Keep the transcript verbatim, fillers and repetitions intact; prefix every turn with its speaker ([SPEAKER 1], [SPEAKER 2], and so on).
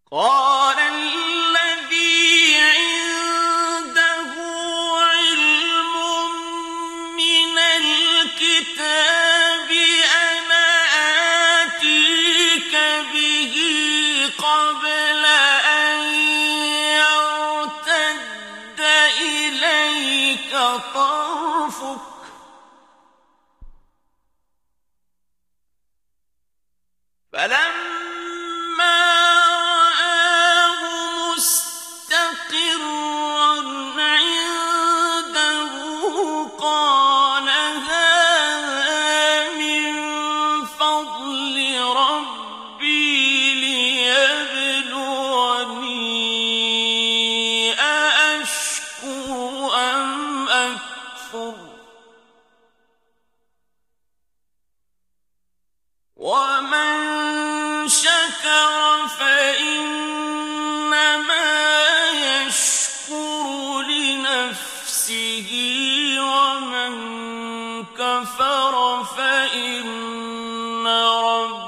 [SPEAKER 1] قال الذي عنده علم من الكتاب أنا آتيك به قبل أن يرتد إليك طرفك فلما رآه مستقرا عنده قال هذا من فضل ربي ليبلوني أأشكر أم أكفر ومن شكر فإنما يشكر لنفسه ومن كفر فإن ربه